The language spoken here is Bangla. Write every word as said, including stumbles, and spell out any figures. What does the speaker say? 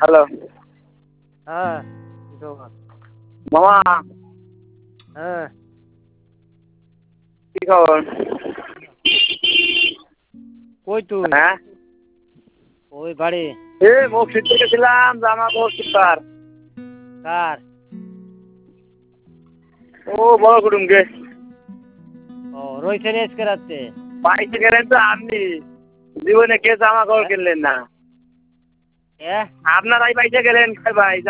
হ্যালো হ্যাঁ কি খবর? মামা হ্যাঁ কি খবর? কই তুই? হ্যাঁ ওই বাড়ি। এ মসজিদ থেকে গেছিলাম জামা কাপড় কিনবার। কার? ও বড় কুটুমকে ও রয়েছে আজকে রাত্রে। পাইতে গেলেন তো আপনি, জীবনে কে জামা কাপড় কিনলেন না? হ্যাঁ আপনারাই পাইতে গেলেন ভাই।